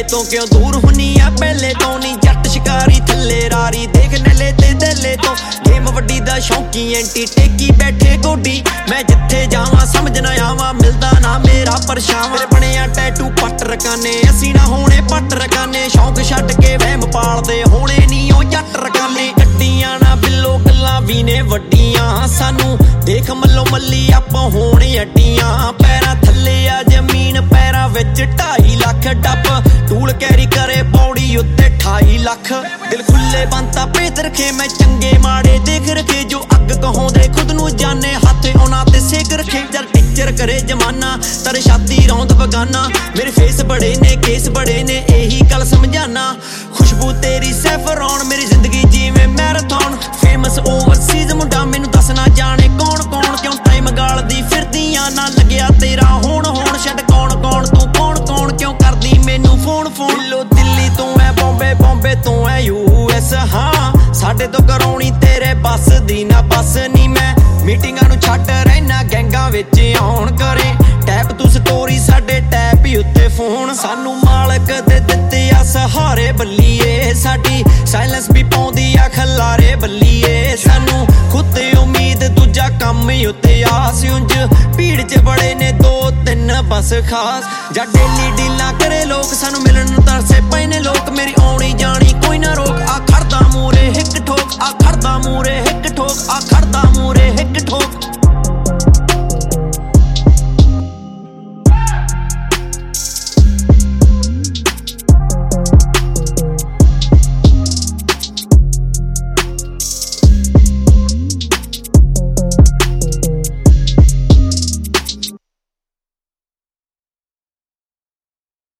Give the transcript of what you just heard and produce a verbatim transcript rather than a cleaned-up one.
तो क्यों दूर हुनी आ पहले तो नी जट शिकारी थले रारी देख नले ते दले तो गेम वड्डी दा शौकी एंटी टेकी बैठे गोडी मैं जिथे जावां समझ ना आवां मिलदा ना मेरा परछावां मेरे बनिया टैटू पट रकाने असी ना होने पट रकाने शौक छड्ड के वहम पालदे होने नी ओ जट रकाने गड्डियां ना बिल्लो गल्लां वी ने वड्डियां सानू देख मल्लो मल्ली आपां होणे अड्डियां पैरां थल्ले आ जमीन पैरां विच ढाई लख डब टूल कैरी करे पौड़ी उत्ते अठाई लख दिल खुले बनता पेत रखे मैं चंगे माड़े देख रखे जो अग कहोंदे खुद नू जाने हाथे उन्हां ते सेक रखे जल टीचर करे जमाना तेरे छाती रौंद बगाना मेरे फेस बड़े ने केस बड़े ने यही गल समझाना खुशबू तेरी सैफरॉन मेरी जिंदगी जिवें मैराथन फेमस ओवरसीज मुंडा मैनू दस ना जाने कौन कौन क्यों टाइम गालदी फिरदियां ना लग्या तेरा होण होण छड्ड कौन कौन तू कौन कौन क्यों करदी मैनू फोन फोन दिलो दिल्ली तो है बॉम्बे बॉम्बे तो है यूएस हाँ साडे तो कराउणी तेरे बस दी ना बस नी मैं मीटिंगां नू छड्ड रहना गैंगां विच आउण करे टैप तू स्टोरी साडे टैप ही उत्ते फोन सानू मालक दे दित्ते आ सहारे बल्लीए साडी साइलेंस भी पाउंदी आ खलारे बल्लीए सानू खुद ते उम्मीद दूजा कम ही उत्ते आस उंज भीड़ च बड़े ने दो तीन बस खास जा डेली डीलां करे लोग सानू मिलण